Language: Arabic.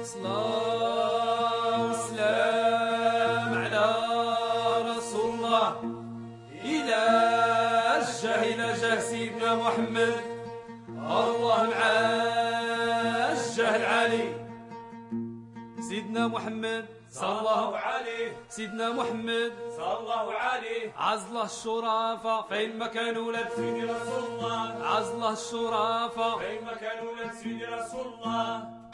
صلاة وسلام على رسول الله. إلى جه سيدنا محمد، الله معاه الجاه العالي. سيدنا محمد صلى الله عليه، سيدنا محمد صلى الله عليه. عزله الشرافة فين ما كان ولاد سيدي رسول الله، عزله الشرافة فين ما كان ولاد سيدي رسول الله.